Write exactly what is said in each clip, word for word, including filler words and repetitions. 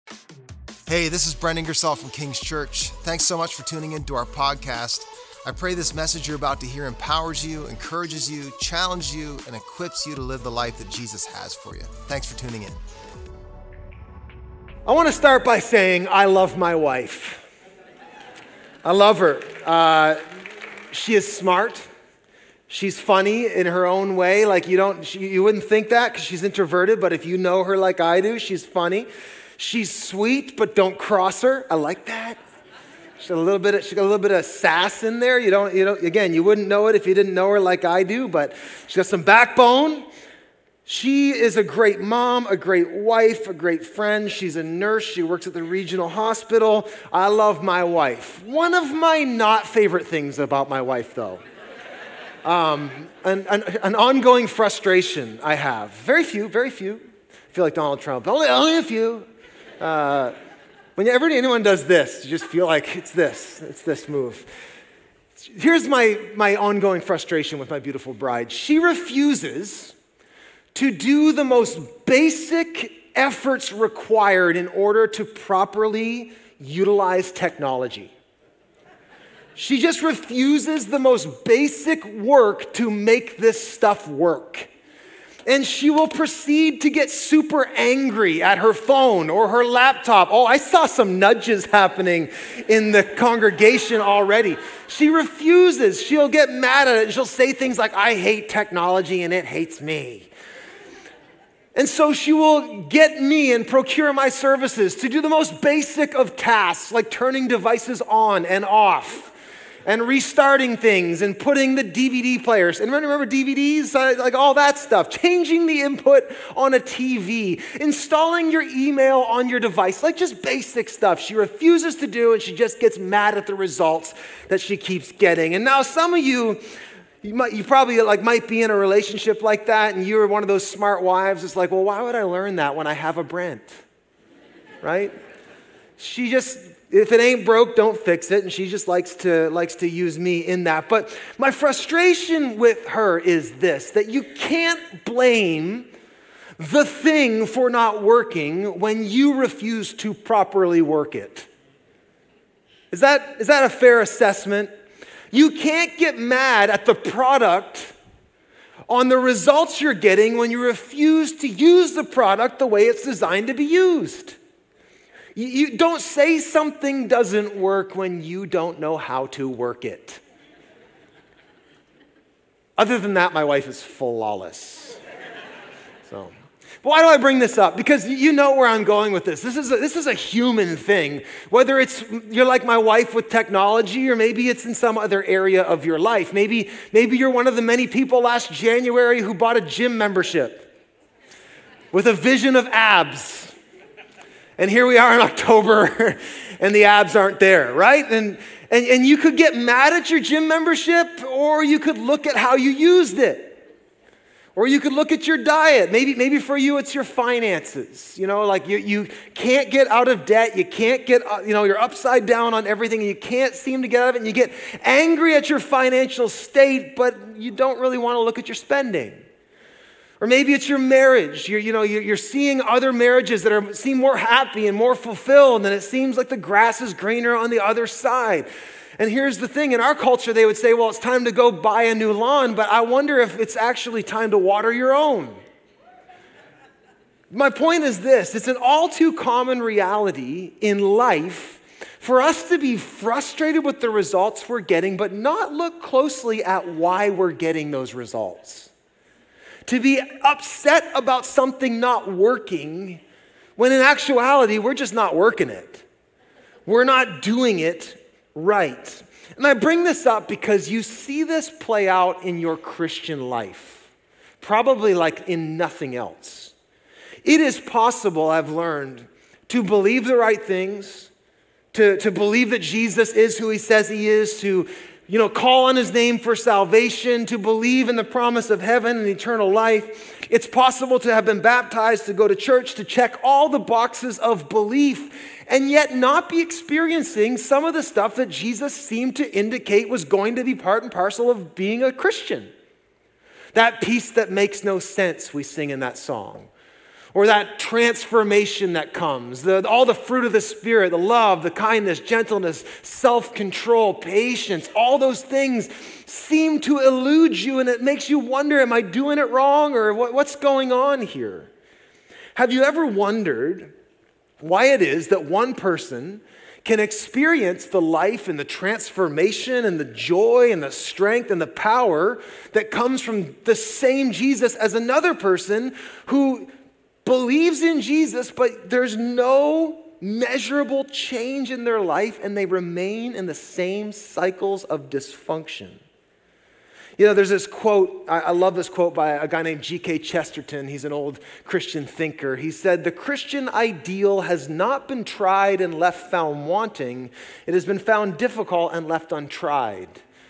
Hey, this is Brent Ingersoll from King's Church. Thanks so much for tuning into our podcast. I pray this message you're about to hear empowers you, encourages you, challenges you, and equips you to live the life that Jesus has for you. Thanks for tuning in. I want to start by saying I love my wife. I love her. Uh, she is smart. She's funny in her own way. Like you don't, she, you wouldn't think that because she's introverted, but if you know her like I do, she's funny. She's sweet, but don't cross her. I like that. She's got a little bit of, she got a little bit of sass in there. You don't, you know, again, you wouldn't know it if you didn't know her like I do, but she's got some backbone. She is a great mom, a great wife, a great friend. She's a nurse. She works at the regional hospital. I love my wife. One of my not favorite things about my wife, though, um, an, an, an ongoing frustration I have. Very few, very few. I feel like Donald Trump. Only, only a few. Uh, whenever anyone does this, you just feel like it's this, it's this move. Here's my, my ongoing frustration with my beautiful bride. She refuses to do the most basic efforts required in order to properly utilize technology. She just refuses the most basic work to make this stuff work. And she will proceed to get super angry at her phone or her laptop. Oh, I saw some nudges happening in the congregation already. She refuses. She'll get mad at it. She'll say things like, I hate technology and it hates me. And so she will get me and procure my services to do the most basic of tasks, like turning devices on and off, and restarting things and putting the D V D players. And remember D V Ds? Like all that stuff. Changing the input on a T V. Installing your email on your device. Like just basic stuff she refuses to do, and she just gets mad at the results that she keeps getting. And now some of you, you, might, you probably like might be in a relationship like that, and you're one of those smart wives. It's like, well, why would I learn that when I have a Brent? Right? She just... If it ain't broke, don't fix it. And she just likes to, likes to use me in that. But my frustration with her is this, that you can't blame the thing for not working when you refuse to properly work it. Is that, is that a fair assessment? You can't get mad at the product on the results you're getting when you refuse to use the product the way it's designed to be used. You, you don't say something doesn't work when you don't know how to work it. Other than that, my wife is flawless. So, but why do I bring this up? Because you know where I'm going with this. This is a, this is a human thing. Whether it's you're like my wife with technology, or maybe it's in some other area of your life. Maybe, maybe you're one of the many people last January who bought a gym membership with a vision of abs. And here we are in October, and the abs aren't there, right? And, and, and you could get mad at your gym membership, or you could look at how you used it. Or you could look at your diet. Maybe, maybe for you, it's your finances. You know, like you, you can't get out of debt. You can't get, you know, you're upside down on everything, and you can't seem to get out of it. And you get angry at your financial state, but you don't really want to look at your spending. Or maybe it's your marriage. You're, you know, you're, you're seeing other marriages that are seem more happy and more fulfilled, and it seems like the grass is greener on the other side. And here's the thing, in our culture, they would say, well, it's time to go buy a new lawn, but I wonder if it's actually time to water your own. My point is this, it's an all too common reality in life for us to be frustrated with the results we're getting, but not look closely at why we're getting those results. To be upset about something not working when in actuality, we're just not working it. We're not doing it right. And I bring this up because you see this play out in your Christian life, probably like in nothing else. It is possible, I've learned, to believe the right things, to, to believe that Jesus is who he says he is, to you know, call on his name for salvation, to believe in the promise of heaven and eternal life. It's possible to have been baptized, to go to church, to check all the boxes of belief, and yet not be experiencing some of the stuff that Jesus seemed to indicate was going to be part and parcel of being a Christian. That peace that makes no sense, we sing in that song. or that transformation that comes, the, all the fruit of the Spirit, the love, the kindness, gentleness, self-control, patience, all those things seem to elude you, and it makes you wonder, am I doing it wrong, or what, what's going on here? Have you ever wondered why it is that one person can experience the life and the transformation and the joy and the strength and the power that comes from the same Jesus as another person who believes in Jesus, but there's no measurable change in their life and they remain in the same cycles of dysfunction? You know, there's this quote, I, I love this quote by a guy named G K Chesterton. He's an old Christian thinker. He said, "The Christian ideal has not been tried and left found wanting. It has been found difficult and left untried."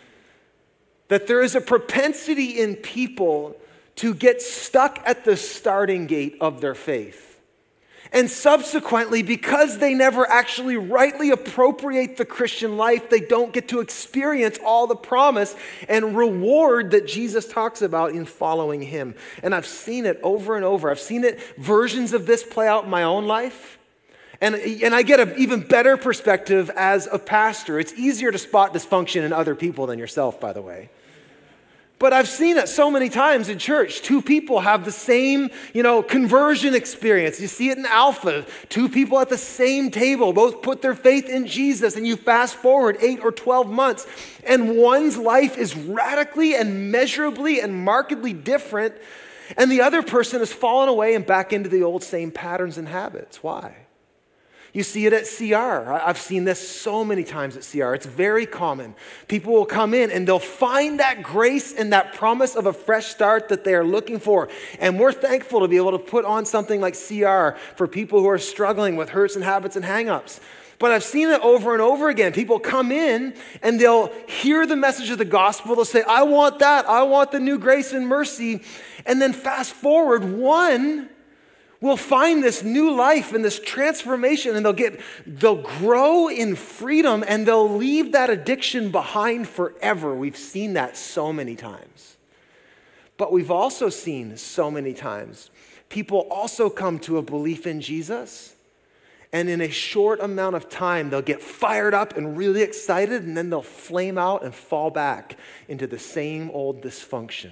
That there is a propensity in people to get stuck at the starting gate of their faith. And subsequently, because they never actually rightly appropriate the Christian life, they don't get to experience all the promise and reward that Jesus talks about in following him. And I've seen it over and over. I've seen it, versions of this play out in my own life. And, and I get an even better perspective as a pastor. It's easier to spot dysfunction in other people than yourself, by the way. But I've seen it so many times in church. Two people have the same, you know, conversion experience. You see it in Alpha. Two people at the same table, both put their faith in Jesus, and you fast forward eight or twelve months, and one's life is radically and measurably and markedly different, and the other person has fallen away and back into the old same patterns and habits. Why? You see it at C R. I've seen this so many times at C R. It's very common. People will come in and they'll find that grace and that promise of a fresh start that they are looking for. And we're thankful to be able to put on something like C R for people who are struggling with hurts and habits and hang-ups. But I've seen it over and over again. People come in and they'll hear the message of the gospel. They'll say, I want that. I want the new grace and mercy. And then fast forward, one will find this new life and this transformation, and they'll get, they'll grow in freedom, and they'll leave that addiction behind forever. We've seen that so many times. But we've also seen so many times people also come to a belief in Jesus, and in a short amount of time, they'll get fired up and really excited, and then they'll flame out and fall back into the same old dysfunction.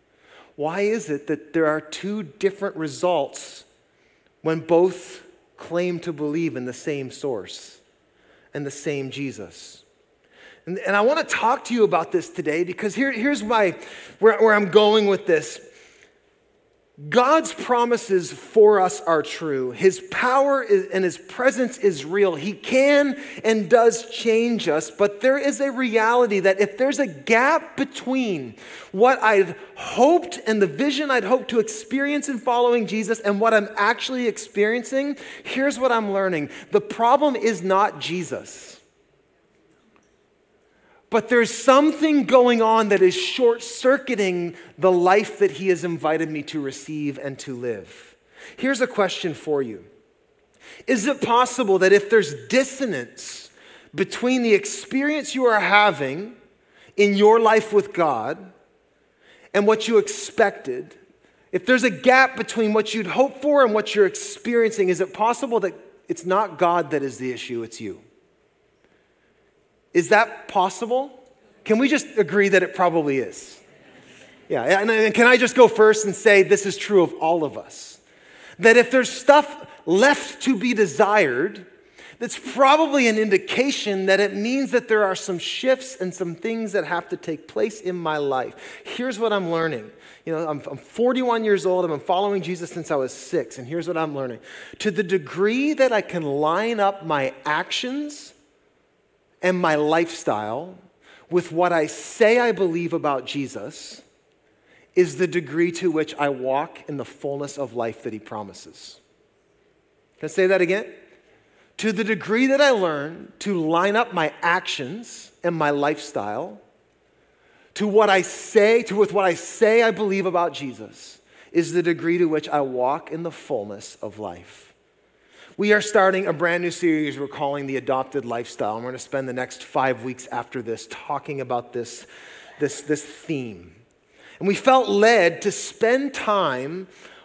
Why is it that there are two different results when both claim to believe in the same source and the same Jesus? And, and I want to talk to you about this today because here, here's my, where, where I'm going with this. God's promises for us are true. His power is, and his presence is real. He can and does change us, but there is a reality that if there's a gap between what I'd hoped and the vision I'd hoped to experience in following Jesus and what I'm actually experiencing, here's what I'm learning. The problem is not Jesus. But there's something going on that is short-circuiting the life that he has invited me to receive and to live. Here's a question for you. Is it possible that if there's dissonance between the experience you are having in your life with God and what you expected, if there's a gap between what you'd hoped for and what you're experiencing, is it possible that it's not God that is the issue, it's you? Is that possible? Can we just agree that it probably is? Yeah, and can I just go first and say this is true of all of us? That if there's stuff left to be desired, that's probably an indication that it means that there are some shifts and some things that have to take place in my life. Here's what I'm learning. You know, I'm, I'm forty-one years old. I've been following Jesus since I was six, and here's what I'm learning. To the degree that I can line up my actions and my lifestyle with what I say I believe about Jesus is the degree to which I walk in the fullness of life that he promises. Can I say that again? To the degree that I learn to line up my actions and my lifestyle to what I say, to with what I say I believe about Jesus, is the degree to which I walk in the fullness of life. We are starting a brand new series we're calling The Adopted Lifestyle, and we're going to spend the next five weeks after this talking about this, this, this theme. And we felt led to spend time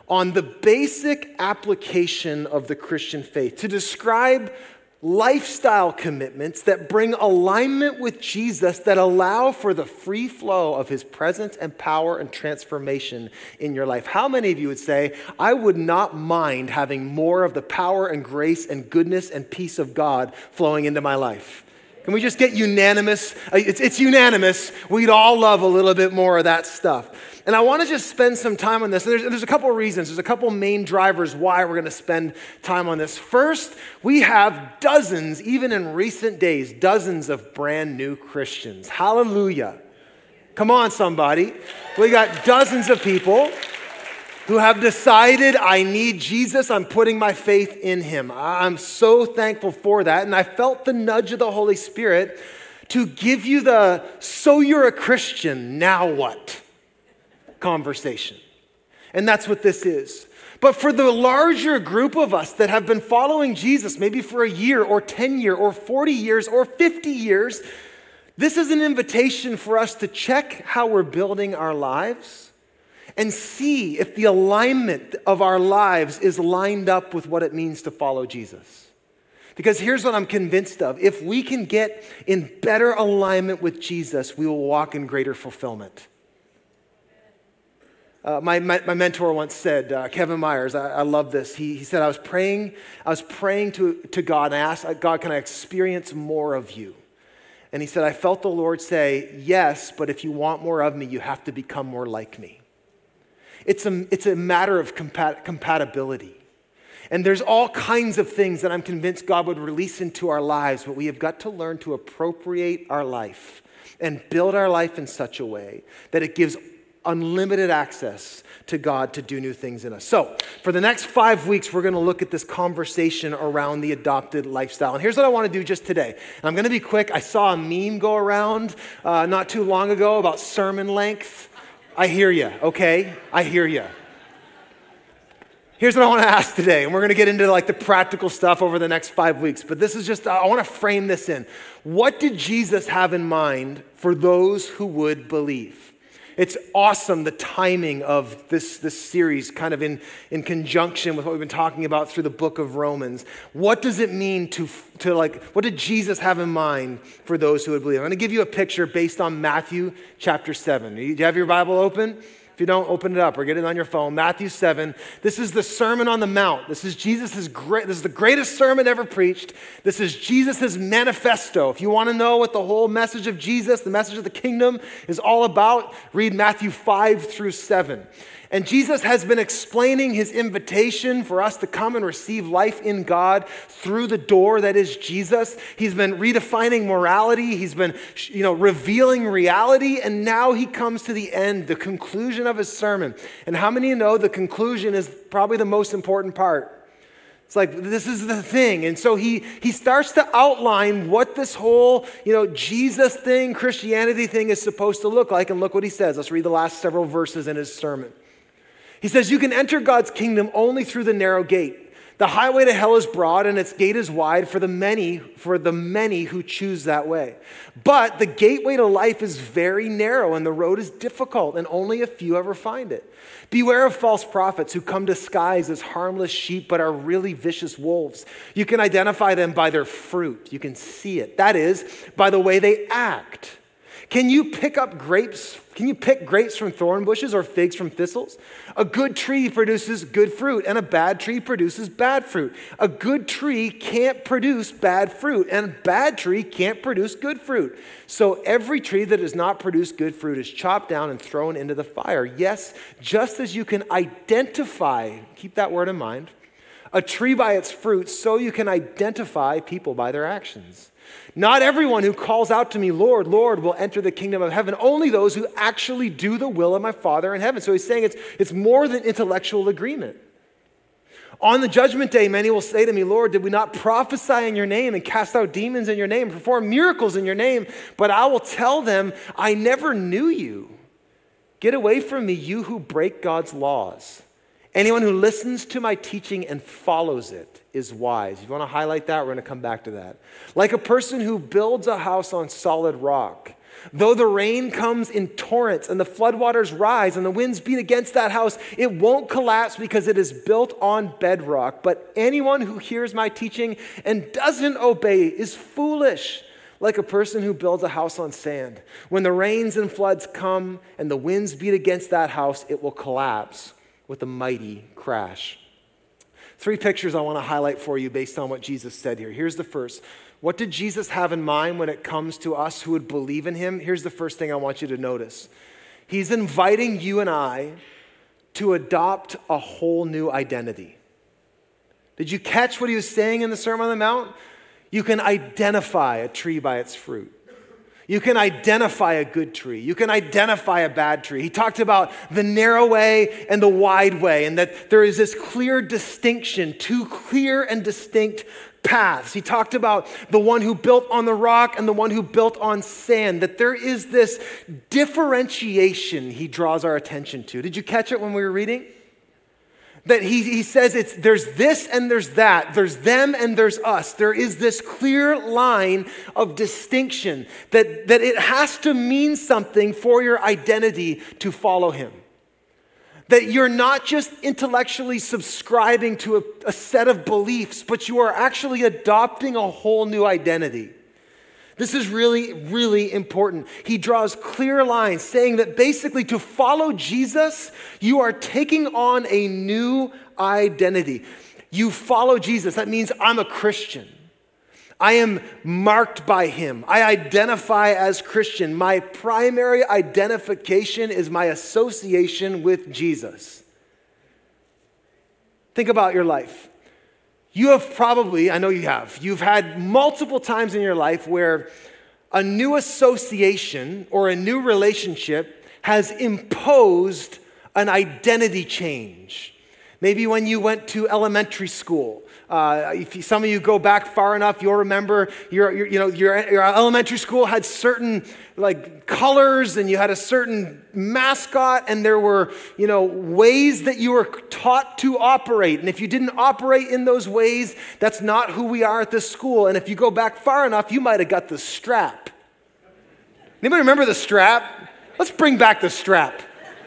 on the basic application of the Christian faith to describe lifestyle commitments that bring alignment with Jesus, that allow for the free flow of his presence and power and transformation in your life. How many of you would say, I would not mind having more of the power and grace and goodness and peace of God flowing into my life? Can we just get unanimous? It's, it's unanimous. We'd all love a little bit more of that stuff. And I want to just spend some time on this. There's, there's a couple of reasons. There's a couple main drivers why we're going to spend time on this. First, we have dozens, even in recent days, dozens of brand new Christians. Hallelujah. Come on, somebody. We got dozens of people who have decided, I need Jesus. I'm putting my faith in him. I'm so thankful for that. And I felt the nudge of the Holy Spirit to give you the, so you're a Christian, now what? Conversation. And that's what this is. But for the larger group of us that have been following Jesus, maybe for a year or ten years or forty years or fifty years, this is an invitation for us to check how we're building our lives and see if the alignment of our lives is lined up with what it means to follow Jesus. Because here's what I'm convinced of. If we can get in better alignment with Jesus, we will walk in greater fulfillment. Uh, my, my my mentor once said, uh, Kevin Myers, I, I love this. He, he said, I was praying, I was praying to, to God and I asked, God, can I experience more of you? And he said, I felt the Lord say, yes, but if you want more of me, you have to become more like me. It's a, it's a matter of compat- compatibility. And there's all kinds of things that I'm convinced God would release into our lives, but we have got to learn to appropriate our life and build our life in such a way that it gives unlimited access to God to do new things in us. So for the next five weeks, we're going to look at this conversation around the adopted lifestyle. And here's what I want to do just today. And I'm going to be quick. I saw a meme go around uh, not too long ago about sermon length. I hear you, okay? I hear you. Here's what I want to ask today, and we're going to get into like the practical stuff over the next five weeks. But this is just, I want to frame this in. What did Jesus have in mind for those who would believe? It's awesome, the timing of this, this series kind of in, in conjunction with what we've been talking about through the book of Romans. What does it mean to, to like, what did Jesus have in mind for those who would believe? I'm going to give you a picture based on Matthew chapter seven. Do you have your Bible open? If you don't, open it up or get it on your phone. Matthew seven. This is the Sermon on the Mount. This is Jesus's great. This is the greatest sermon ever preached. This is Jesus's manifesto. If you want to know what the whole message of Jesus, the message of the kingdom, is all about, read Matthew five through seven. And Jesus has been explaining his invitation for us to come and receive life in God through the door that is Jesus. He's been redefining morality. He's been, you know, revealing reality. And now he comes to the end, the conclusion of his sermon. And how many of you know the conclusion is probably the most important part? It's like, this is the thing. And so he he starts to outline what this whole, you know, Jesus thing, Christianity thing is supposed to look like. And look what he says. Let's read the last several verses in his sermon. He says, you can enter God's kingdom only through the narrow gate. The highway to hell is broad and its gate is wide for the many, for the many who choose that way. But the gateway to life is very narrow and the road is difficult and only a few ever find it. Beware of false prophets who come disguised as harmless sheep but are really vicious wolves. You can identify them by their fruit. You can see it. That is, by the way they act. Can you pick up grapes? Can you pick grapes from thorn bushes or figs from thistles? A good tree produces good fruit, and a bad tree produces bad fruit. A good tree can't produce bad fruit, and a bad tree can't produce good fruit. So every tree that does not produce good fruit is chopped down and thrown into the fire. Yes, just as you can identify, keep that word in mind, a tree by its fruit, so you can identify people by their actions. Not everyone who calls out to me, Lord, Lord, will enter the kingdom of heaven. Only those who actually do the will of my Father in heaven. So he's saying it's, it's more than intellectual agreement. On the judgment day, many will say to me, Lord, did we not prophesy in your name and cast out demons in your name, perform miracles in your name? But I will tell them, I never knew you. Get away from me, you who break God's laws. Anyone who listens to my teaching and follows it is wise. If you want to highlight that, we're going to come back to that. Like a person who builds a house on solid rock. Though the rain comes in torrents and the floodwaters rise and the winds beat against that house, it won't collapse because it is built on bedrock. But anyone who hears my teaching and doesn't obey is foolish, like a person who builds a house on sand. When the rains and floods come and the winds beat against that house, it will collapse with a mighty crash. Three pictures I want to highlight for you based on what Jesus said here. Here's the first. What did Jesus have in mind when it comes to us who would believe in him? Here's the first thing I want you to notice. He's inviting you and I to adopt a whole new identity. Did you catch what he was saying in the Sermon on the Mount? You can identify a tree by its fruit. You can identify a good tree. You can identify a bad tree. He talked about the narrow way and the wide way, and that there is this clear distinction, two clear and distinct paths. He talked about the one who built on the rock and the one who built on sand, that there is this differentiation he draws our attention to. Did you catch it when we were reading? That he, he says it's there's this and there's that. There's them and there's us. There is this clear line of distinction that, that it has to mean something for your identity to follow him. That you're not just intellectually subscribing to a, a set of beliefs, but you are actually adopting a whole new identity. This is really, really important. He draws clear lines saying that basically to follow Jesus, you are taking on a new identity. You follow Jesus. That means I'm a Christian. I am marked by him. I identify as Christian. My primary identification is my association with Jesus. Think about your life. You have probably, I know you have, you've had multiple times in your life where a new association or a new relationship has imposed an identity change. Maybe when you went to elementary school. Uh, if you, some of you go back far enough, you'll remember your, your, you know, your, your elementary school had certain like colors, and you had a certain mascot, and there were, you know, ways that you were taught to operate. And if you didn't operate in those ways, that's not who we are at this school. And if you go back far enough, you might have got the strap. Anybody remember the strap? Let's bring back the strap.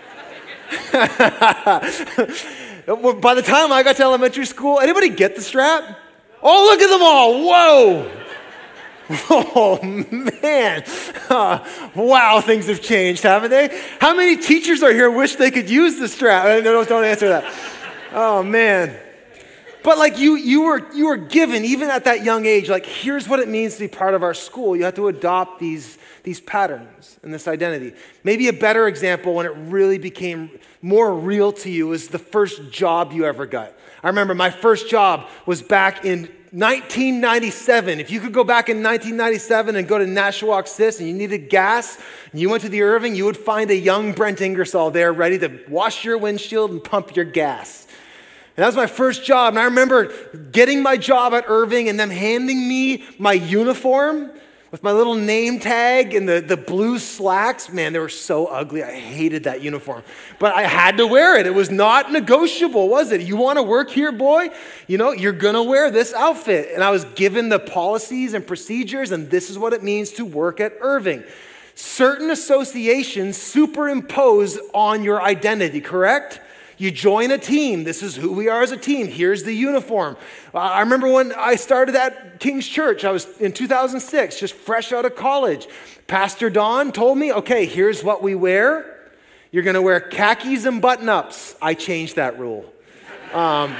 By the time I got to elementary school, anybody get the strap? Oh, look at them all. Whoa. Oh, man. Uh, wow, things have changed, haven't they? How many teachers are here wish they could use the strap? No, no, don't answer that. Oh, man. But like you, you were, you were given, even at that young age, like here's what it means to be part of our school. You have to adopt these, these patterns and this identity. Maybe a better example when it really became more real to you is the first job you ever got. I remember my first job was back in nineteen ninety-seven. If you could go back in nineteen ninety-seven and go to Nashwauk-Sis and you needed gas, and you went to the Irving, you would find a young Brent Ingersoll there ready to wash your windshield and pump your gas. And that was my first job. And I remember getting my job at Irving and them handing me my uniform with my little name tag and the, the blue slacks. Man, they were so ugly. I hated that uniform. But I had to wear it. It was not negotiable, was it? You want to work here, boy? You know, you're going to wear this outfit. And I was given the policies and procedures, and this is what it means to work at Irving. Certain associations superimpose on your identity, correct? You join a team. This is who we are as a team. Here's the uniform. Uh, I remember when I started at King's Church. I was in two thousand six, just fresh out of college. Pastor Don told me, okay, here's what we wear. You're going to wear khakis and button-ups. I changed that rule. Um,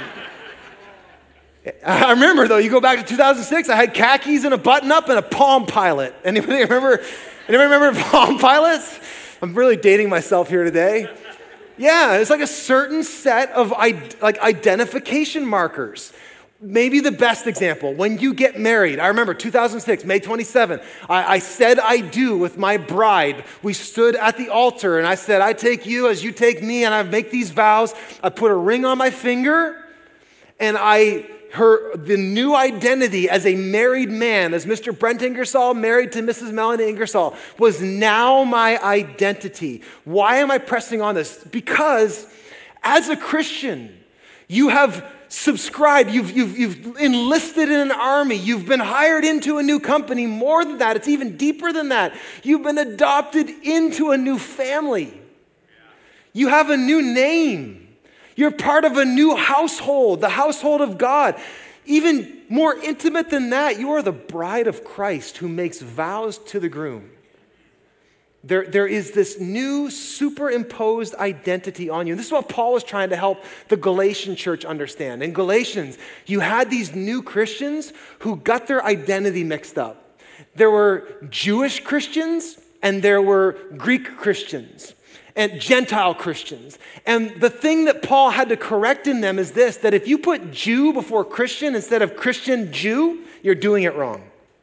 I remember, though, you go back to two thousand six, I had khakis and a button-up and a Palm Pilot. Anybody remember, anybody remember Palm Pilots? I'm really dating myself here today. Yeah, it's like a certain set of like identification markers. Maybe the best example, when you get married. I remember two thousand six, May twenty-seventh, I, I said I do with my bride. We stood at the altar and I said, I take you as you take me, and I make these vows. I put a ring on my finger, and I her the new identity as a married man, as Mister Brent Ingersoll married to Missus Melanie Ingersoll, was now my identity. Why am I pressing on this? Because as a Christian, you have subscribed, you've, you've, you've enlisted in an army, you've been hired into a new company. More than that, it's even deeper than that. You've been adopted into a new family. You have a new name. You're part of a new household, the household of God. Even more intimate than that, you are the bride of Christ who makes vows to the groom. There, there is this new superimposed identity on you. And this is what Paul was trying to help the Galatian church understand. In Galatians, you had these new Christians who got their identity mixed up. There were Jewish Christians and there were Greek Christians and Gentile Christians. And the thing that Paul had to correct in them is this, that if you put Jew before Christian instead of Christian Jew, you're doing it wrong.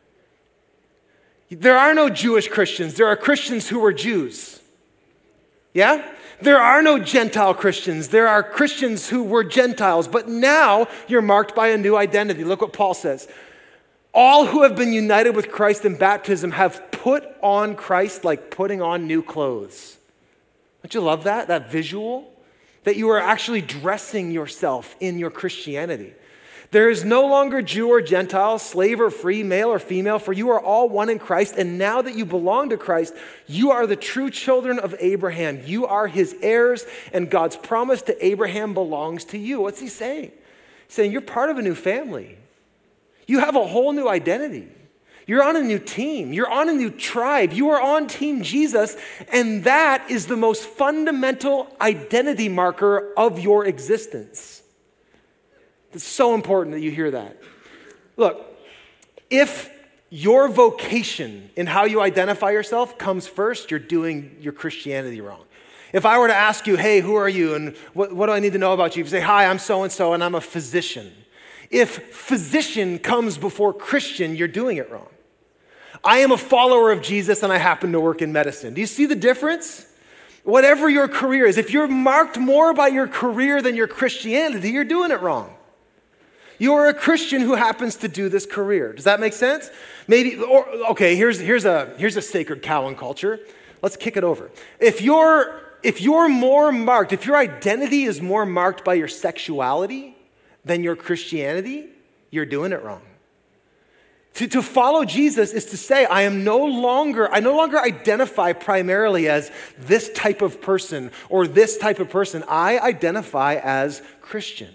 There are no Jewish Christians. There are Christians who were Jews. Yeah? There are no Gentile Christians. There are Christians who were Gentiles. But now you're marked by a new identity. Look what Paul says. All who have been united with Christ in baptism have put on Christ like putting on new clothes. Don't you love that? That visual? That you are actually dressing yourself in your Christianity. There is no longer Jew or Gentile, slave or free, male or female, for you are all one in Christ. And now that you belong to Christ, you are the true children of Abraham. You are his heirs, and God's promise to Abraham belongs to you. What's he saying? He's saying you're part of a new family. You have a whole new identity. You're on a new team. You're on a new tribe. You are on Team Jesus, and that is the most fundamental identity marker of your existence. It's so important that you hear that. Look, if your vocation in how you identify yourself comes first, you're doing your Christianity wrong. If I were to ask you, hey, who are you and what, what do I need to know about you? If you say, hi, I'm so-and-so and I'm a physician. If physician comes before Christian, you're doing it wrong. I am a follower of Jesus and I happen to work in medicine. Do you see the difference? Whatever your career is, if you're marked more by your career than your Christianity, you're doing it wrong. You are a Christian who happens to do this career. Does that make sense? Maybe, or, okay, here's, here's, a, here's a sacred cow in culture. Let's kick it over. If you're, if you're more marked, if your identity is more marked by your sexuality than your Christianity, you're doing it wrong. To, to follow Jesus is to say, I am no longer, I no longer identify primarily as this type of person or this type of person. I identify as Christian.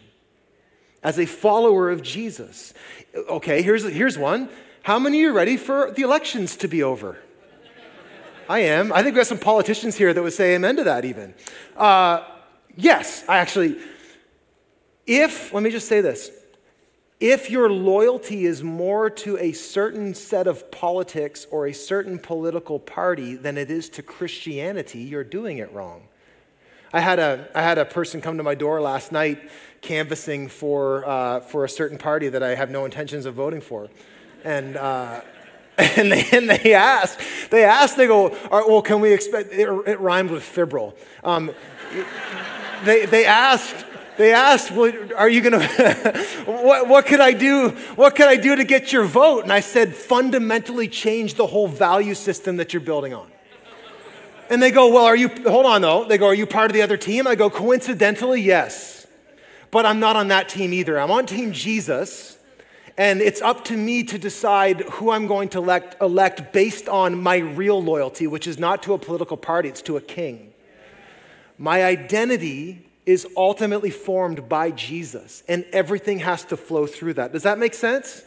As a follower of Jesus. Okay, here's, here's one. How many of you are ready for the elections to be over? I am. I think we have some politicians here that would say amen to that even. Uh, yes, I actually, if, let me just say this. If your loyalty is more to a certain set of politics or a certain political party than it is to Christianity, you're doing it wrong. I had a, I had a person come to my door last night canvassing for, uh, for a certain party that I have no intentions of voting for. And, uh, and, they, and they asked, they asked, they go, well, can we expect, it, it rhymed with fibrile. Um, they, they asked, they asked, well, are you going to, what, what could I do, what could I do to get your vote? And I said, fundamentally change the whole value system that you're building on. And they go, well, are you, hold on though. They go, are you part of the other team? I go, coincidentally, yes. But I'm not on that team either. I'm on Team Jesus. And it's up to me to decide who I'm going to elect, elect based on my real loyalty, which is not to a political party, it's to a king. My identity is ultimately formed by Jesus, and everything has to flow through that. Does that make sense?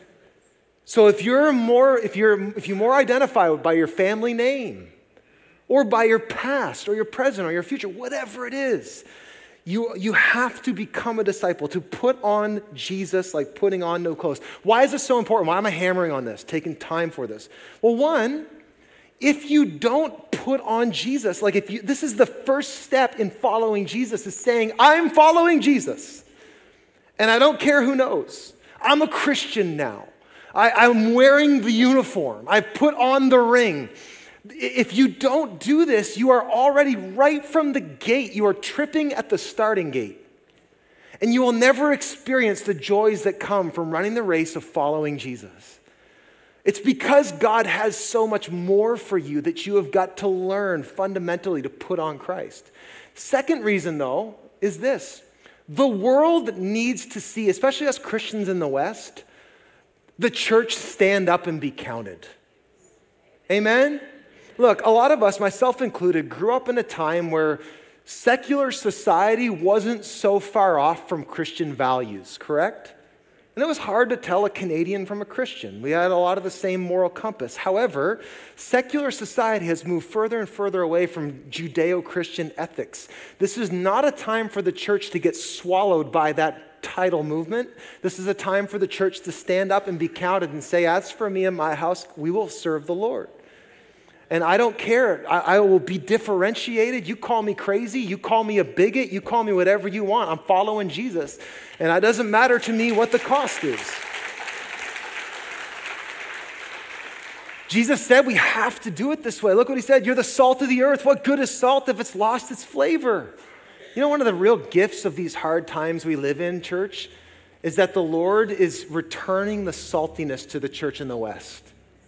So if you're more, if you're, if you more identify by your family name, or by your past, or your present, or your future, whatever it is, you, you have to become a disciple, to put on Jesus like putting on no clothes. Why is this so important? Why am I hammering on this, taking time for this? Well, one, if you don't put on Jesus, like if you, this is the first step in following Jesus, is saying, I'm following Jesus, and I don't care who knows. I'm a Christian now. I, I'm wearing the uniform. I've put on the ring. If you don't do this, you are already right from the gate. You are tripping at the starting gate. And you will never experience the joys that come from running the race of following Jesus. It's because God has so much more for you that you have got to learn fundamentally to put on Christ. Second reason, though, is this. The world needs to see, especially us Christians in the West, the church stand up and be counted. Amen? Look, a lot of us, myself included, grew up in a time where secular society wasn't so far off from Christian values, correct? And it was hard to tell a Canadian from a Christian. We had a lot of the same moral compass. However, secular society has moved further and further away from Judeo-Christian ethics. This is not a time for the church to get swallowed by that tidal movement. This is a time for the church to stand up and be counted and say, as for me and my house, we will serve the Lord. And I don't care. I, I will be differentiated. You call me crazy. You call me a bigot. You call me whatever you want. I'm following Jesus. And it doesn't matter to me what the cost is. Jesus said we have to do it this way. Look what he said. You're the salt of the earth. What good is salt if it's lost its flavor? You know, one of the real gifts of these hard times we live in, church, is that the Lord is returning the saltiness to the church in the West.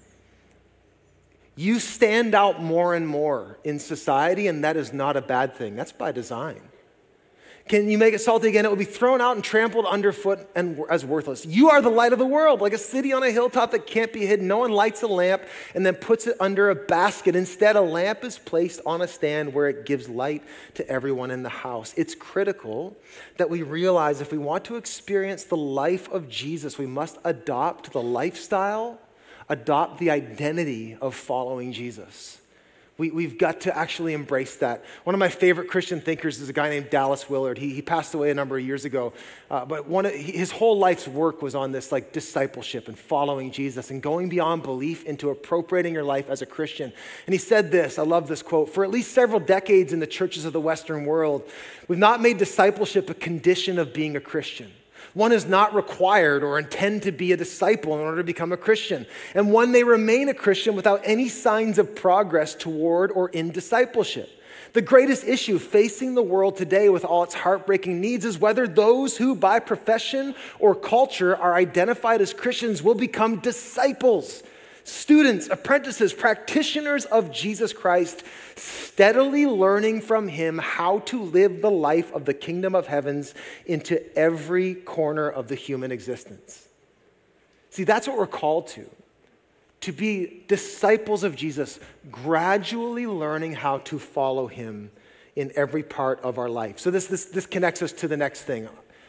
You stand out more and more in society, and that is not a bad thing. That's by design. Can you make it salty again? It will be thrown out and trampled underfoot and as worthless. You are the light of the world, like a city on a hilltop that can't be hidden. No one lights a lamp and then puts it under a basket. Instead, a lamp is placed on a stand where it gives light to everyone in the house. It's critical that we realize if we want to experience the life of Jesus, we must adopt the lifestyle, adopt the identity of following Jesus. We, we've got to actually embrace that. One of my favorite Christian thinkers is a guy named Dallas Willard. He, he passed away a number of years ago, uh, but one of, his whole life's work was on this like discipleship and following Jesus and going beyond belief into appropriating your life as a Christian. And he said this, I love this quote, for at least several decades in the churches of the Western world, we've not made discipleship a condition of being a Christian. One is not required or intend to be a disciple in order to become a Christian. And one may remain a Christian without any signs of progress toward or in discipleship. The greatest issue facing the world today with all its heartbreaking needs is whether those who by profession or culture are identified as Christians will become disciples, students, apprentices, practitioners of Jesus Christ, steadily learning from him how to live the life of the kingdom of heavens into every corner of the human existence. See, that's what we're called to, to be disciples of Jesus, gradually learning how to follow him in every part of our life. So this, this, this connects us to the next thing.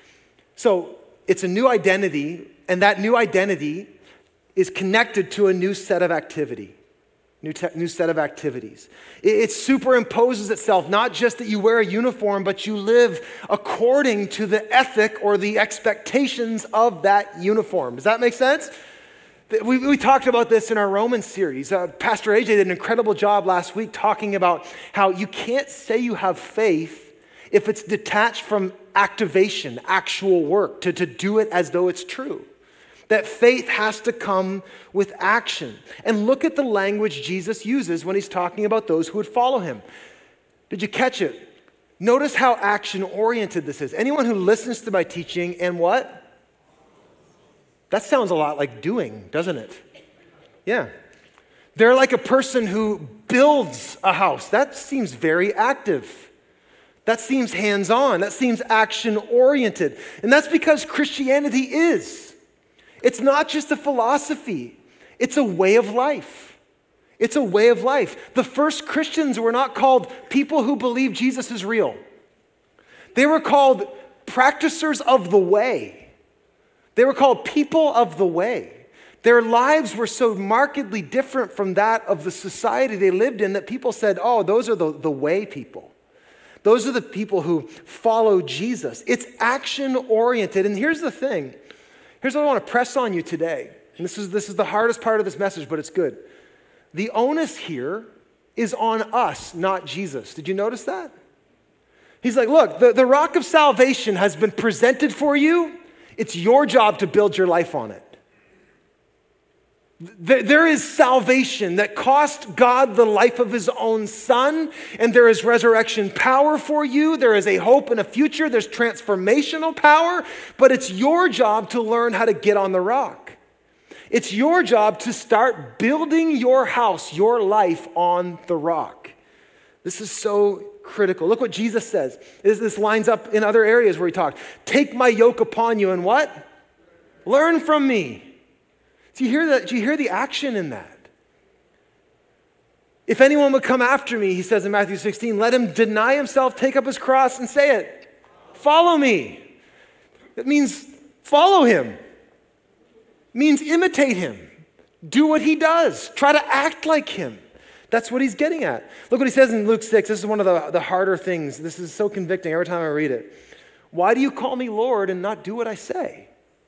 So it's a new identity, and that new identity is connected to a new set of activity, new, te- new set of activities. It, it superimposes itself, not just that you wear a uniform, but you live according to the ethic or the expectations of that uniform. Does that make sense? We, we talked about this in our Romans series. Uh, Pastor A J did an incredible job last week talking about how you can't say you have faith if it's detached from activation, actual work, to, to do it as though it's true. That faith has to come with action. And look at the language Jesus uses when he's talking about those who would follow him. Did you catch it? Notice how action-oriented this is. Anyone who listens to my teaching and what? That sounds a lot like doing, doesn't it? Yeah. They're like a person who builds a house. That seems very active. That seems hands-on. That seems action-oriented. And that's because Christianity is. It's not just a philosophy. It's a way of life. It's a way of life. The first Christians were not called people who believe Jesus is real. They were called practicers of the way. They were called people of the way. Their lives were so markedly different from that of the society they lived in that people said, oh, those are the, the way people. Those are the people who follow Jesus. It's action-oriented. And here's the thing. Here's what I want to press on you today. And this is, this is the hardest part of this message, but it's good. The onus here is on us, not Jesus. Did you notice that? He's like, look, the, the rock of salvation has been presented for you. It's your job to build your life on it. There is salvation that cost God the life of his own son, and there is resurrection power for you. There is a hope and a future. There's transformational power, but it's your job to learn how to get on the rock. It's your job to start building your house, your life on the rock. This is so critical. Look what Jesus says. This, this lines up in other areas where he talked. Take my yoke upon you and what? Learn from me. Do you hear that? Do you hear the action in that? If anyone would come after me, he says in Matthew sixteen, let him deny himself, take up his cross, and say it. Follow me. It means follow him. It means imitate him. Do what he does. Try to act like him. That's what he's getting at. Look what he says in Luke six. This is one of the, the harder things. This is so convicting every time I read it. Why do you call me Lord and not do what I say?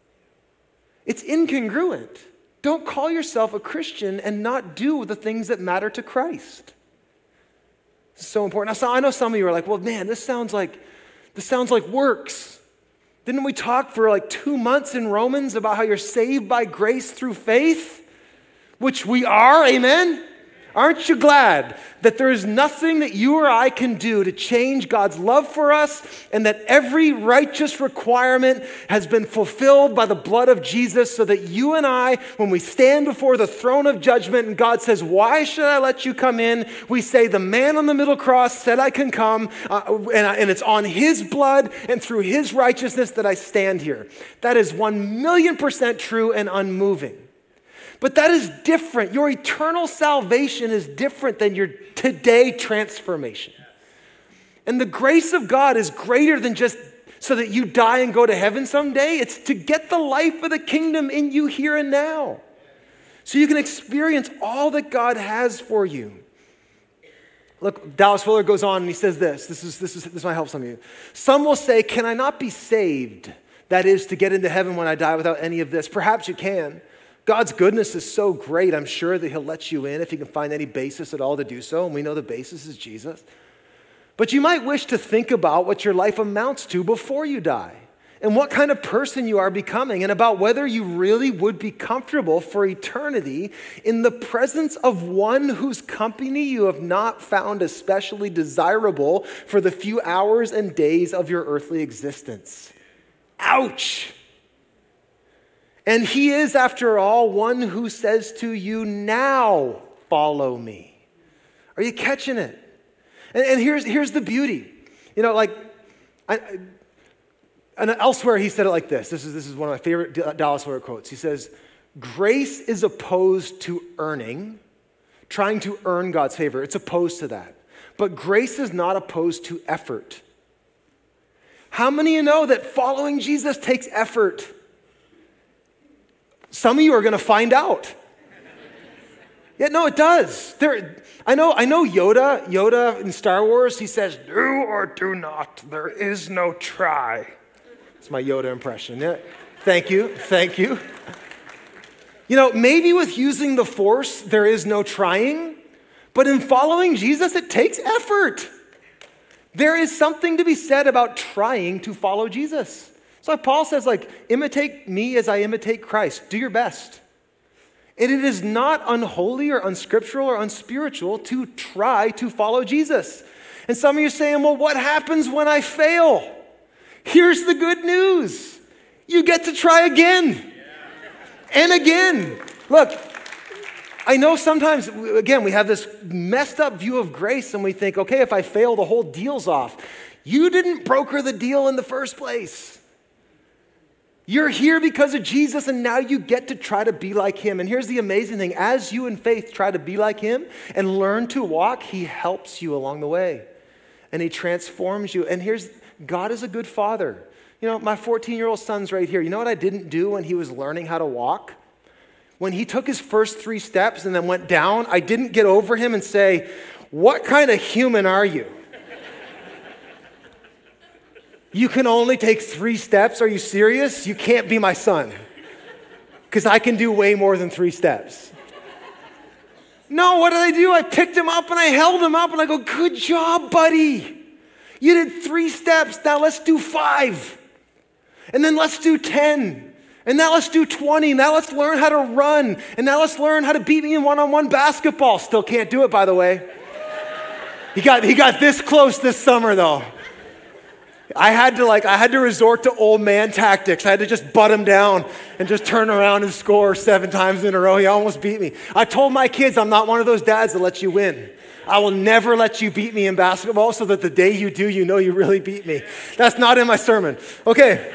It's incongruent. Don't call yourself a Christian and not do the things that matter to Christ. It's so important. Now, I know some of you are like, well, man, this sounds like this sounds like works. Didn't we talk for like two months in Romans about how you're saved by grace through faith? Which we are, amen? Aren't you glad that there is nothing that you or I can do to change God's love for us, and that every righteous requirement has been fulfilled by the blood of Jesus, so that you and I, when we stand before the throne of judgment and God says, why should I let you come in? We say, the man on the middle cross said I can come, uh, and, and it's on his blood and through his righteousness that I stand here. That is one million percent true and unmoving. But that is different. Your eternal salvation is different than your today transformation. And the grace of God is greater than just so that you die and go to heaven someday. It's to get the life of the kingdom in you here and now, so you can experience all that God has for you. Look, Dallas Willard goes on and he says this. This is this is this might help some of you. Some will say, can I not be saved? That is, to get into heaven when I die without any of this. Perhaps you can. God's goodness is so great, I'm sure that he'll let you in if he can find any basis at all to do so, and we know the basis is Jesus. But you might wish to think about what your life amounts to before you die, and what kind of person you are becoming, and about whether you really would be comfortable for eternity in the presence of one whose company you have not found especially desirable for the few hours and days of your earthly existence. Ouch! And he is, after all, one who says to you, now follow me. Are you catching it? And, and here's, here's the beauty. You know, like, I, I, and elsewhere he said it like this. This is, this is one of my favorite Dallas Willard quotes. He says, grace is opposed to earning, trying to earn God's favor. It's opposed to that. But grace is not opposed to effort. How many of you know that following Jesus takes effort? Some of you are going to find out. Yeah, no, it does. There, I know, I know Yoda, Yoda in Star Wars, he says, do or do not. There is no try. It's my Yoda impression. Yeah. Thank you, thank you. You know, maybe with using the Force, there is no trying, but in following Jesus, it takes effort. There is something to be said about trying to follow Jesus. So like Paul says, like, imitate me as I imitate Christ. Do your best. And it is not unholy or unscriptural or unspiritual to try to follow Jesus. And some of you are saying, well, what happens when I fail? Here's the good news. You get to try again and again. Look, I know sometimes, again, we have this messed up view of grace and we think, okay, if I fail, the whole deal's off. You didn't broker the deal in the first place. You're here because of Jesus, and now you get to try to be like him. And here's the amazing thing. As you in faith try to be like him and learn to walk, he helps you along the way. And he transforms you. And here's, God is a good father. You know, my fourteen-year-old son's right here. You know what I didn't do when he was learning how to walk? When he took his first three steps and then went down, I didn't get over him and say, what kind of human are you? You can only take three steps? Are you serious? You can't be my son, because I can do way more than three steps. No, what did I do? I picked him up and I held him up and I go, good job, buddy. You did three steps. Now let's do five. And then let's do ten. And now let's do twenty. Now let's learn how to run. And now let's learn how to beat me in one-on-one basketball. Still can't do it, by the way. He got, he got this close this summer, though. I had to like, I had to resort to old man tactics. I had to just butt him down and just turn around and score seven times in a row. He almost beat me. I told my kids I'm not one of those dads that lets you win. I will never let you beat me in basketball so that the day you do, you know you really beat me. That's not in my sermon. Okay.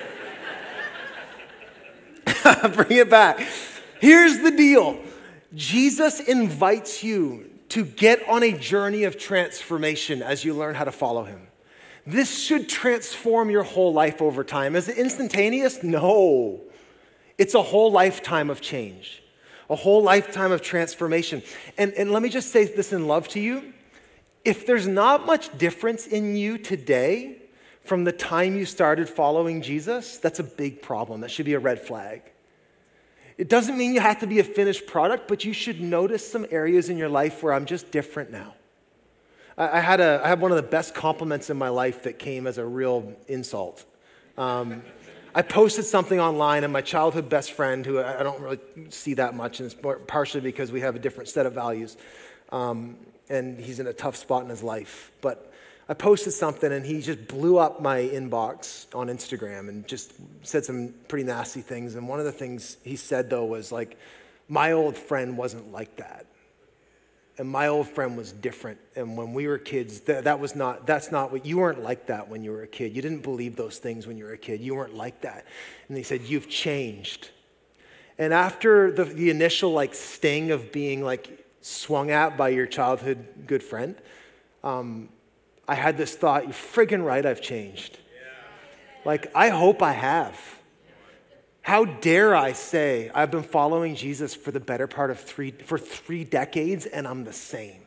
Bring it back. Here's the deal. Jesus invites you to get on a journey of transformation as you learn how to follow him. This should transform your whole life over time. Is it instantaneous? No. It's a whole lifetime of change, a whole lifetime of transformation. And, and let me just say this in love to you. If there's not much difference in you today from the time you started following Jesus, that's a big problem. That should be a red flag. It doesn't mean you have to be a finished product, but you should notice some areas in your life where I'm just different now. I, I had a, I had one of the best compliments in my life that came as a real insult. Um, I posted something online, and my childhood best friend, who I, I don't really see that much, and it's more, partially because we have a different set of values, um, and he's in a tough spot in his life, but I posted something and he just blew up my inbox on Instagram and just said some pretty nasty things. And one of the things he said, though, was like, my old friend wasn't like that. And my old friend was different. And when we were kids, th- that was not, that's not what, you weren't like that when you were a kid. You didn't believe those things when you were a kid. You weren't like that. And he said, you've changed. And after the, the initial like sting of being like swung at by your childhood good friend, um, I had this thought, you're friggin' right, I've changed. Like, I hope I have. How dare I say I've been following Jesus for the better part of three, for three decades and I'm the same.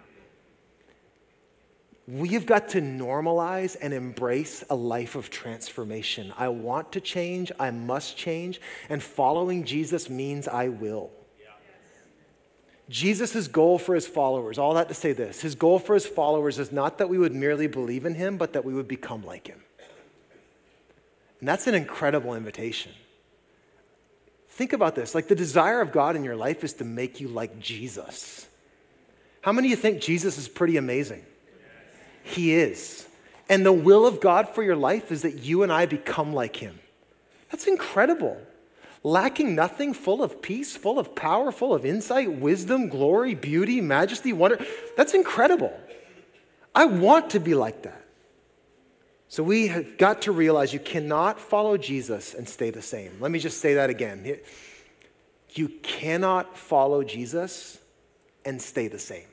We have got to normalize and embrace a life of transformation. I want to change, I must change, and following Jesus means I will. Jesus' goal for his followers, all that to say this, his goal for his followers is not that we would merely believe in him, but that we would become like him. And that's an incredible invitation. Think about this, like the desire of God in your life is to make you like Jesus. How many of you think Jesus is pretty amazing? He is. And the will of God for your life is that you and I become like him. That's incredible. Lacking nothing, full of peace, full of power, full of insight, wisdom, glory, beauty, majesty, wonder. That's incredible. I want to be like that. So we have got to realize you cannot follow Jesus and stay the same. Let me just say that again. You cannot follow Jesus and stay the same.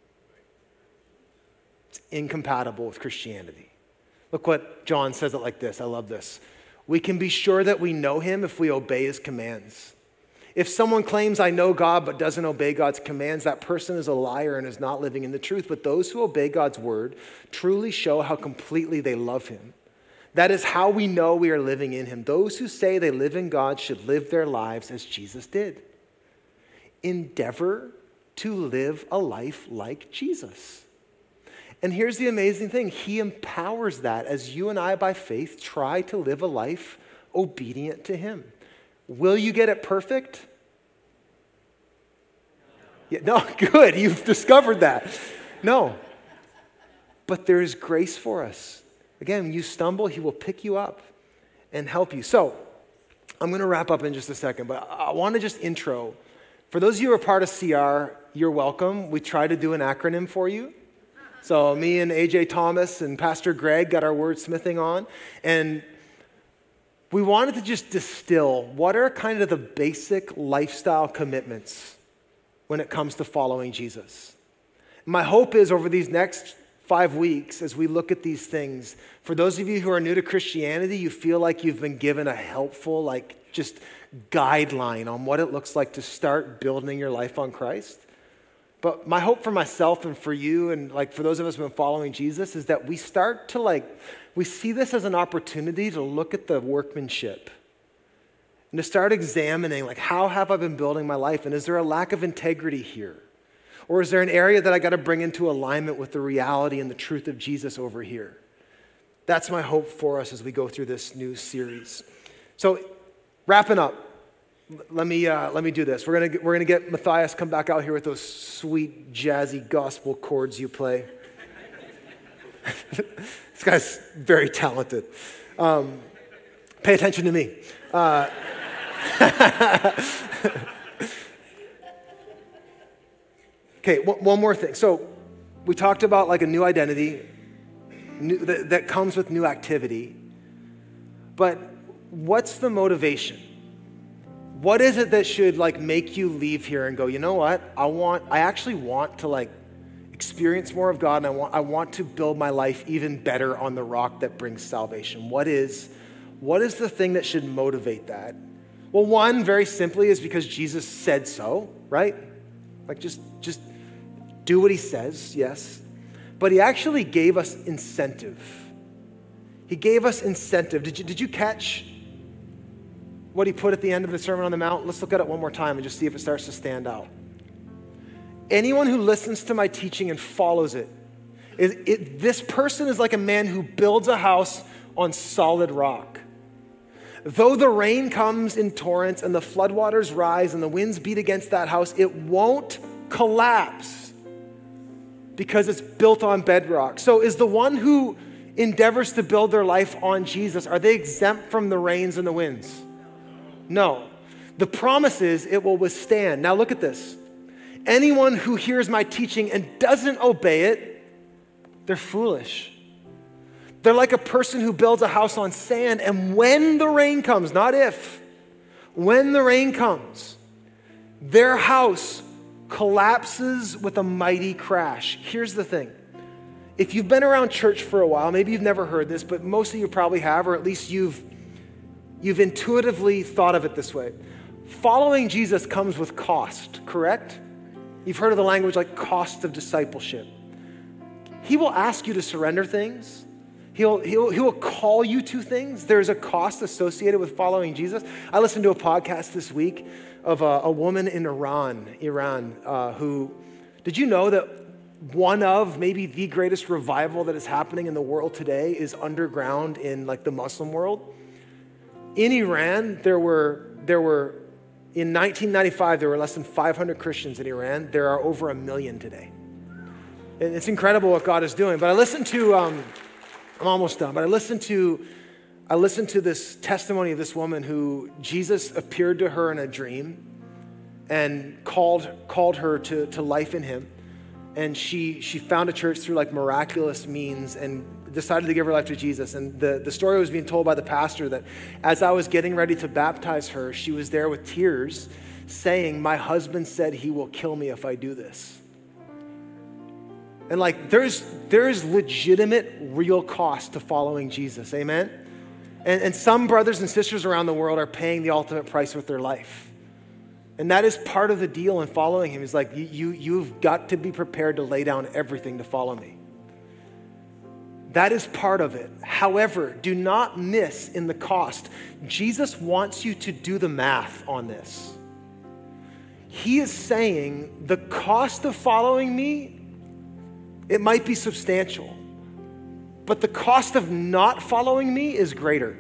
It's incompatible with Christianity. Look what John says it like this. I love this. We can be sure that we know him if we obey his commands. If someone claims, I know God, but doesn't obey God's commands, that person is a liar and is not living in the truth. But those who obey God's word truly show how completely they love him. That is how we know we are living in him. Those who say they live in God should live their lives as Jesus did. Endeavor to live a life like Jesus. And here's the amazing thing. He empowers that as you and I, by faith, try to live a life obedient to him. Will you get it perfect? Yeah, no, good. You've discovered that. No. But there is grace for us. Again, when you stumble, he will pick you up and help you. So I'm going to wrap up in just a second, but I want to just intro. For those of you who are part of C R, you're welcome. We try to do an acronym for you. So me and A J Thomas and Pastor Greg got our wordsmithing on, and we wanted to just distill what are kind of the basic lifestyle commitments when it comes to following Jesus. My hope is over these next five weeks, as we look at these things, for those of you who are new to Christianity, you feel like you've been given a helpful, like just guideline on what it looks like to start building your life on Christ. But my hope for myself and for you and like for those of us who have been following Jesus is that we start to like, we see this as an opportunity to look at the workmanship and to start examining like, how have I been building my life? And is there a lack of integrity here? Or is there an area that I got to bring into alignment with the reality and the truth of Jesus over here? That's my hope for us as we go through this new series. So wrapping up. Let me uh, let me do this. We're gonna get, we're gonna get Matthias come back out here with those sweet jazzy gospel chords you play. This guy's very talented. Um, pay attention to me. Uh, okay, one, one more thing. So we talked about like a new identity new, that, that comes with new activity. But what's the motivation? What is it that should like make you leave here and go, you know what? I want, I actually want to like experience more of God, and I want, I want to build my life even better on the rock that brings salvation. What is, what is the thing that should motivate that? Well, one, very simply, is because Jesus said so, right? Like just, just do what he says, yes. But he actually gave us incentive. He gave us incentive. Did you, did you catch what he put at the end of the Sermon on the Mount? Let's look at it one more time and just see if it starts to stand out. Anyone who listens to my teaching and follows it, it, it this person is like a man who builds a house on solid rock. Though the rain comes in torrents and the floodwaters rise and the winds beat against that house, it won't collapse because it's built on bedrock. So is the one who endeavors to build their life on Jesus, are they exempt from the rains and the winds? No. The promise is it will withstand. Now look at this. Anyone who hears my teaching and doesn't obey it, they're foolish. They're like a person who builds a house on sand, and when the rain comes, not if, when the rain comes, their house collapses with a mighty crash. Here's the thing. If you've been around church for a while, maybe you've never heard this, but most of you probably have, or at least you've, you've intuitively thought of it this way. Following Jesus comes with cost, correct? You've heard of the language like cost of discipleship. He will ask you to surrender things. He'll, he'll, he will call you to things. There's a cost associated with following Jesus. I listened to a podcast this week of a, a woman in Iran, Iran, uh, who, did you know that one of maybe the greatest revival that is happening in the world today is underground in like the Muslim world? In Iran, there were, there were, in nineteen ninety-five, there were less than five hundred Christians in Iran. There are over a million today. And it's incredible what God is doing. But I listened to, um, I'm almost done, but I listened to, I listened to this testimony of this woman who Jesus appeared to her in a dream and called, called her to, to life in him. And she, she found a church through like miraculous means and decided to give her life to Jesus. And the, the story was being told by the pastor that as I was getting ready to baptize her, she was there with tears saying, my husband said he will kill me if I do this. And like there's, there's legitimate real cost to following Jesus, amen? And, and some brothers and sisters around the world are paying the ultimate price with their life. And that is part of the deal in following him. He's like, you, you, you've got to be prepared to lay down everything to follow me. That is part of it. However, do not miss in the cost. Jesus wants you to do the math on this. He is saying the cost of following me, it might be substantial, but the cost of not following me is greater.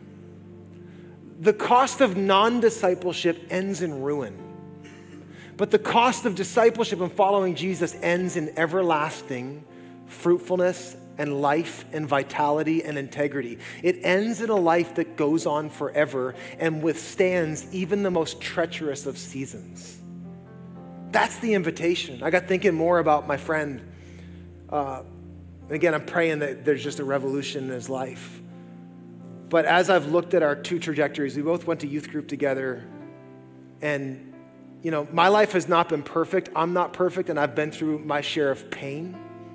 The cost of non-discipleship ends in ruin, but the cost of discipleship and following Jesus ends in everlasting fruitfulness and life and vitality and integrity. It ends in a life that goes on forever and withstands even the most treacherous of seasons. That's the invitation. I got thinking more about my friend. Uh, again, I'm praying that there's just a revolution in his life. But as I've looked at our two trajectories, we both went to youth group together. And, you know, my life has not been perfect. I'm not perfect, and I've been through my share of pain.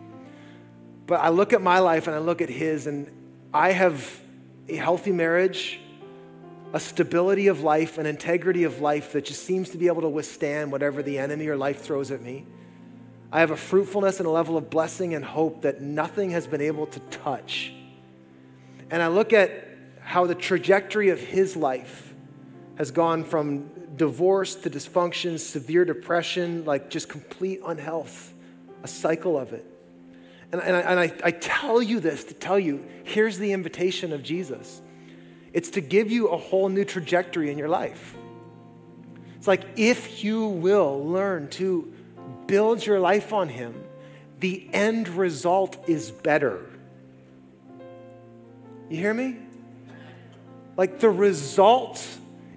But I look at my life and I look at his, and I have a healthy marriage, a stability of life, an integrity of life that just seems to be able to withstand whatever the enemy or life throws at me. I have a fruitfulness and a level of blessing and hope that nothing has been able to touch. And I look at how the trajectory of his life has gone from divorce to dysfunction, severe depression, like just complete unhealth, a cycle of it. And, and, I, and I, I tell you this to tell you, here's the invitation of Jesus. It's to give you a whole new trajectory in your life. It's like if you will learn to build your life on him, the end result is better. You hear me? Like the result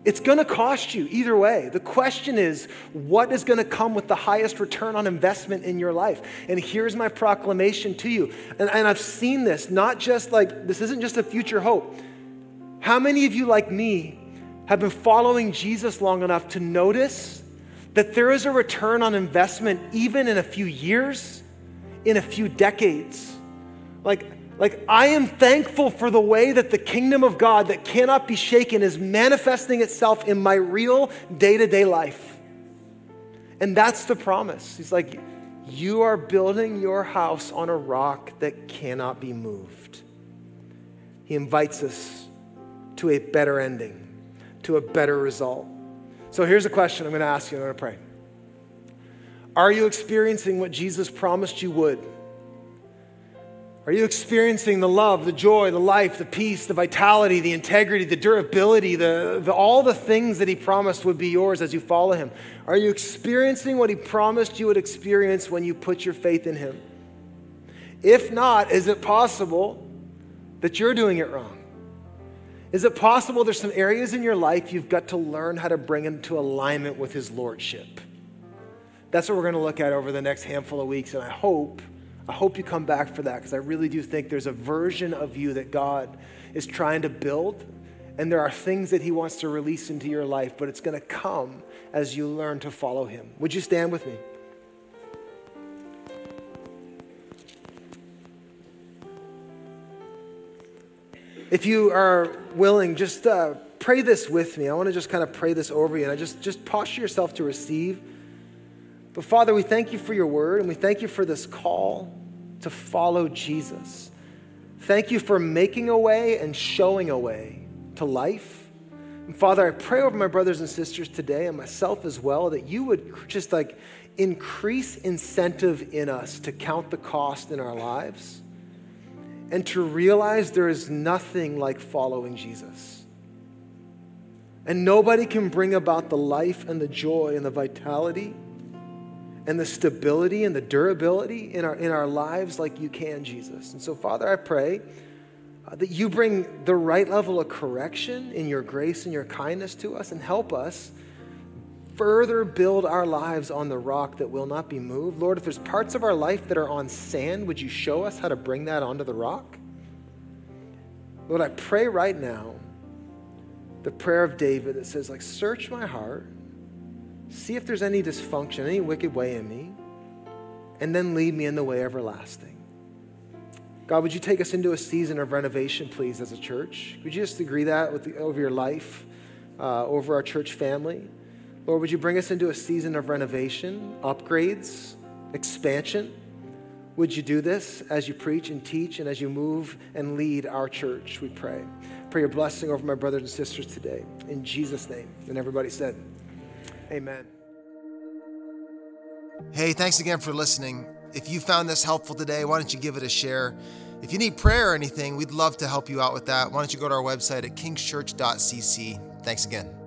It's going to cost you either way. The question is, what is going to come with the highest return on investment in your life? And here's my proclamation to you. And, and I've seen this, not just like, this isn't just a future hope. How many of you, like me, have been following Jesus long enough to notice that there is a return on investment even in a few years, in a few decades? Like, Like, I am thankful for the way that the kingdom of God that cannot be shaken is manifesting itself in my real day-to-day life. And that's the promise. He's like, you are building your house on a rock that cannot be moved. He invites us to a better ending, to a better result. So here's a question I'm going to ask you, I'm going to pray. Are you experiencing what Jesus promised you would? Are you experiencing the love, the joy, the life, the peace, the vitality, the integrity, the durability, the, the all the things that he promised would be yours as you follow him? Are you experiencing what he promised you would experience when you put your faith in him? If not, is it possible that you're doing it wrong? Is it possible there's some areas in your life you've got to learn how to bring into alignment with his lordship? That's what we're going to look at over the next handful of weeks, and I hope I hope you come back for that, because I really do think there's a version of you that God is trying to build, and there are things that he wants to release into your life, but it's going to come as you learn to follow him. Would you stand with me? If you are willing, just uh, pray this with me. I want to just kind of pray this over you, and I just, just posture yourself to receive. But Father, we thank you for your word, and we thank you for this call to follow Jesus. Thank you for making a way and showing a way to life. And Father, I pray over my brothers and sisters today, and myself as well, that you would just like increase incentive in us to count the cost in our lives and to realize there is nothing like following Jesus. And nobody can bring about the life and the joy and the vitality and the stability and the durability in our, in our lives like you can, Jesus. And so, Father, I pray uh, that you bring the right level of correction in your grace and your kindness to us, and help us further build our lives on the rock that will not be moved. Lord, if there's parts of our life that are on sand, would you show us how to bring that onto the rock? Lord, I pray right now the prayer of David that says, like, search my heart, see if there's any dysfunction, any wicked way in me, and then lead me in the way everlasting. God, would you take us into a season of renovation, please, as a church? Would you just agree that with the, over your life, uh, over our church family? Lord, would you bring us into a season of renovation, upgrades, expansion? Would you do this as you preach and teach and as you move and lead our church, we pray. Pray your blessing over my brothers and sisters today. In Jesus' name. And everybody said, amen. Hey, thanks again for listening. If you found this helpful today, why don't you give it a share? If you need prayer or anything, we'd love to help you out with that. Why don't you go to our website at kingschurch dot c c. Thanks again.